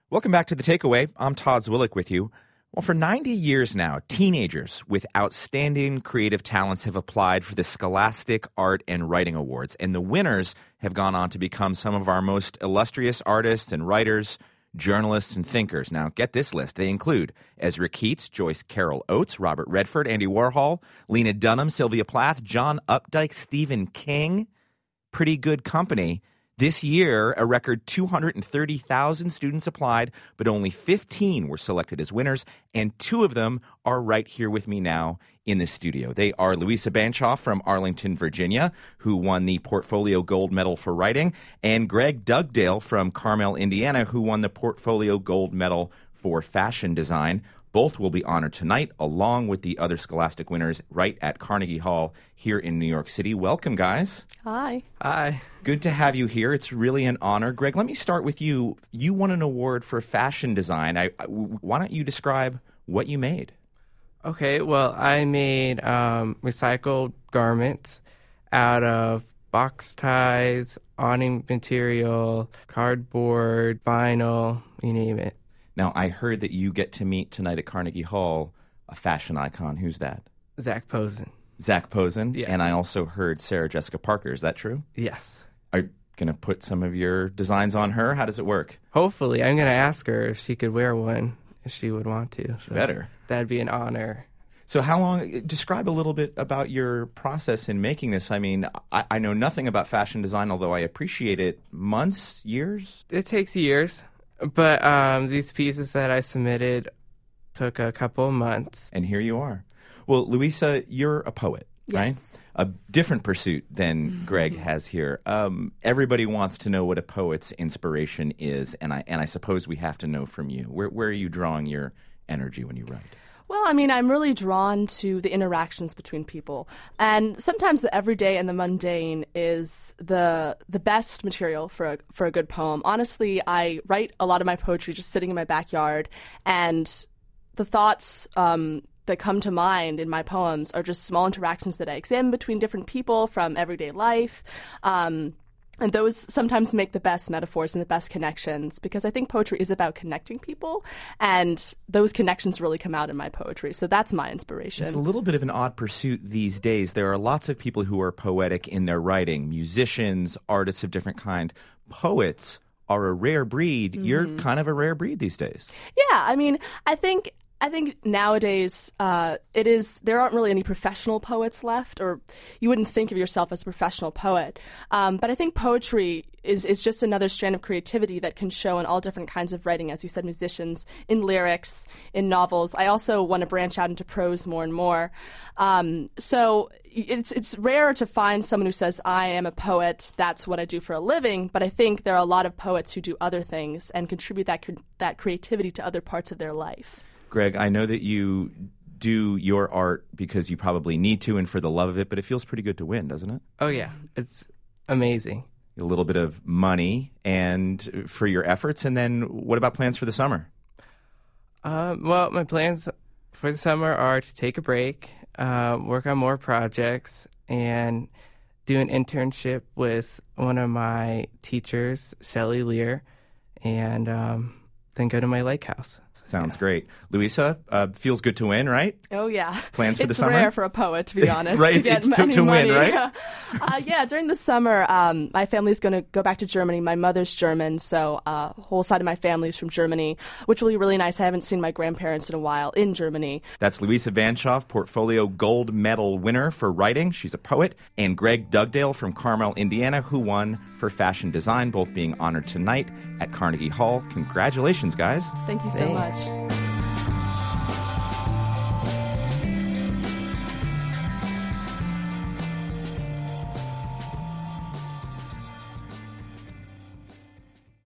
Welcome back to The Takeaway. I'm Todd Zwillich with you. Well, for 90 years now, teenagers with outstanding creative talents have applied for the Scholastic Art and Writing Awards, and the winners have gone on to become some of our most illustrious artists and writers, journalists, and thinkers. Now, get this list. They include Ezra Keats, Joyce Carol Oates, Robert Redford, Andy Warhol, Lena Dunham, Sylvia Plath, John Updike, Stephen King. Pretty good company. This year, a record 230,000 students applied, but only 15 were selected as winners, and 2 of them are right here with me now in the studio. They are Louisa Banchoff from Arlington, Virginia, who won the Portfolio Gold Medal for Writing, and Greg Dugdale from Carmel, Indiana, who won the Portfolio Gold Medal for Fashion Design. Both will be honored tonight, along with the other Scholastic winners right at Carnegie Hall here in New York City. Welcome, guys. Hi. Hi. Good to have you here. It's really an honor. Greg, let me start with you. You won an award for fashion design. Why don't you describe what you made? Okay, well, I made recycled garments out of box ties, awning material, cardboard, vinyl, you name it. Now, I heard that you get to meet tonight at Carnegie Hall a fashion icon. Who's that? Zac Posen. Zac Posen? Yeah. And I also heard Sarah Jessica Parker. Is that true? Yes. Are you going to put some of your designs on her? How does it work? Hopefully. I'm going to ask her if she could wear one, if she would want to. So better. That'd be an honor. So how long, describe a little bit about your process in making this. I mean, I know nothing about fashion design, although I appreciate it. Months, years? It takes years, but these pieces that I submitted took a couple of months. And here you are. Well, Louisa, you're a poet, right? Yes. A different pursuit than Greg has here. Everybody wants to know what a poet's inspiration is, and I suppose we have to know from you. Where are you drawing your energy when you write? Well, I mean, I'm really drawn to the interactions between people. And sometimes the everyday and the mundane is the best material for a good poem. Honestly, I write a lot of my poetry just sitting in my backyard, and the thoughts that come to mind in my poems are just small interactions that I examine between different people from everyday life. And those sometimes make the best metaphors and the best connections, because I think poetry is about connecting people, and those connections really come out in my poetry. So that's my inspiration. It's a little bit of an odd pursuit these days. There are lots of people who are poetic in their writing, musicians, artists of different kind. Poets are a rare breed. Mm-hmm. You're kind of a rare breed these days. Yeah, I mean, I think nowadays there aren't really any professional poets left, or you wouldn't think of yourself as a professional poet. But I think poetry is just another strand of creativity that can show in all different kinds of writing, as you said, musicians, in lyrics, in novels. I also want to branch out into prose more and more. So it's rare to find someone who says, I am a poet, that's what I do for a living, but I think there are a lot of poets who do other things and contribute that creativity to other parts of their life. Greg, I know that you do your art because you probably need to and for the love of it, but it feels pretty good to win, doesn't it? Oh, yeah. It's amazing. A little bit of money and for your efforts, and then what about plans for the summer? Well, my plans for the summer are to take a break, work on more projects, and do an internship with one of my teachers, Shelley Lear, and then go to my lake house. Sounds great. Louisa, feels good to win, right? Oh, yeah. Plans for the summer? It's rare for a poet, to be honest, right? to get to money. Win, right? Yeah, during the summer, my family's going to go back to Germany. My mother's German, so a whole side of my family is from Germany, which will be really nice. I haven't seen my grandparents in a while in Germany. That's Louisa Banchoff, Portfolio Gold Medal winner for writing. She's a poet. And Greg Dugdale from Carmel, Indiana, who won for fashion design, both being honored tonight at Carnegie Hall. Congratulations, guys. Thank you so much.